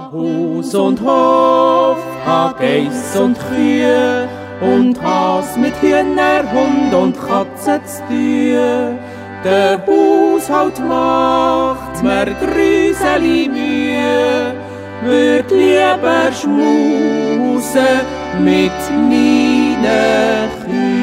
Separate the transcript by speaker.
Speaker 1: Haus und Hof, ha Geiss und Kühe und has mit Hühner, Hund und Katze zu tun. Der Haushalt macht mir grüseli Mühe, würd lieber schmusen mit meinen Kühen.